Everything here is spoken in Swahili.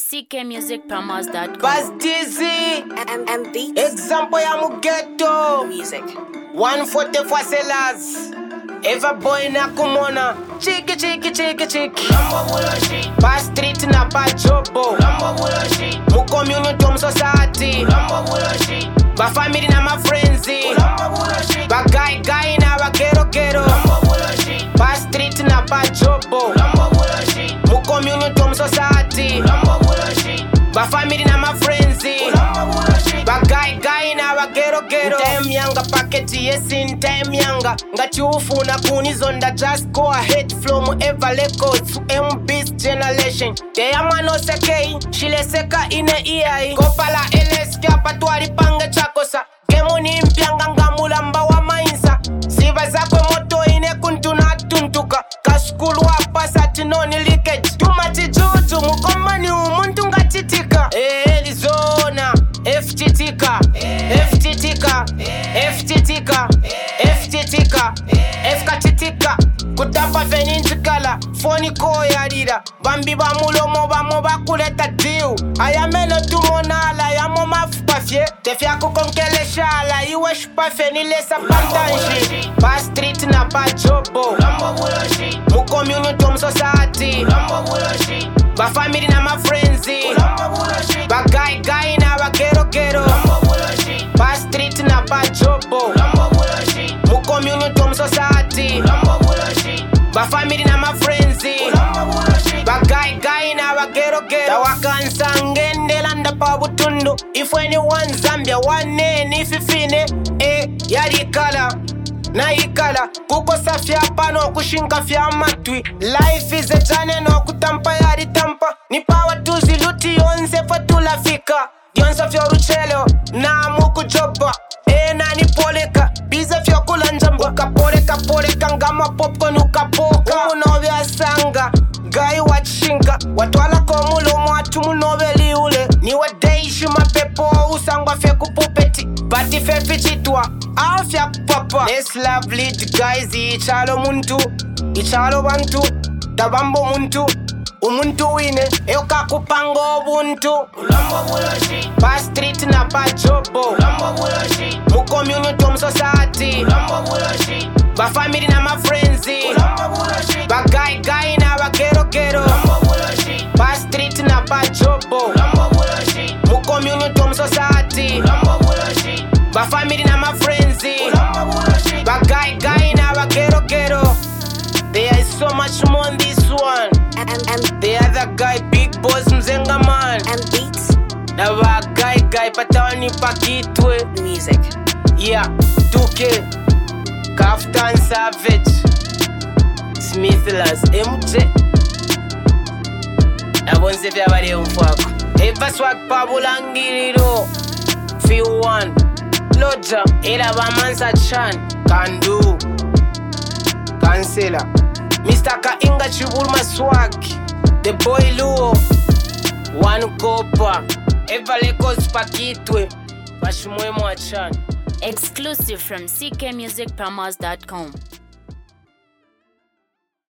ckmusicpromos.com. Buzz Dizzy, M Beats example ya mugeto. Music 144 sellers. Eva boy na kumona. Chiki chiki chiki chiki. Pa street na pa jobo. Mu community mu society. Ba family na ma friends. Ba guy na ba kero. Pa street na pa jobo. Mu community mu society. Ba family na ma friends. Ba guy na ba kero. Time yanga packet yes in time yanga. Ngati ufuna kunizonda just go ahead flow mu ever records to MB's generation. They am no sekei shile seka ine EI. Kopala LSK patwali pange chakosa. Gemu ni mpyanga ngamulamba wa mainsa. Siva zako moto ine kuntuna tuntuka. Kashkulu hapa satinoni leakage. Tumachi juju mukomani umuntu ngatitika. Elizona FTTika FKTTika kutapa fenintikala foni ko yarira bambi ba mulomo bamo bakuleta diu ayamelo tumonala yamo mafpafye tefya kukonkele shala iwe shpafeni lesa pantanji ba street na ba jobo mu community mu society ba family na ma friends ba guy na ba kero ba street na ba jobo mu community mu society ba family na ma friends ba guy na ba kero tawakansa ngendelanda pa butundu if anyone Zambia one ni fifine yarikala na ikala kukosa fya pano kushinga fya matwi life is a journey no kutampa yari tampa ni power tuzi luti yonse fatula fika yonse fya ruchelo na muku joba nani poleka bize fya kula njamba kapoleka ngama popcorn ukapoka unobe asanga gai wachinga watwala komulo mwatu munobeli ule niwe deishi mapepo usangwa fya kupupeti bati fe fichitwa afya papa this lovely guys ichalo bantu tabambo umuntu wine yoka kupanga obuntu pa street na pa jobo mu community mu society ba family na ma friends ba guy na ba kero pa street na pa jobo mu community mu society ba family na ma friends ba guy na ba kero. There is so much more in this one. The other guy, big boss mzenga man. M Beats Naba guy patawani pakitwe. Music Yeah, 2K Kaftan Savage Smithless MJ Nabonze vya bari umfako Eva swag pabulangiriro Feel one Loja Ela bamansa chan Kandu Kansela Mr. Kainga Chibulma swag The boy Luo One Kopa Eva Lekos pakitwe Bashimwe mwachan Exclusive from ckmusicpromos.com.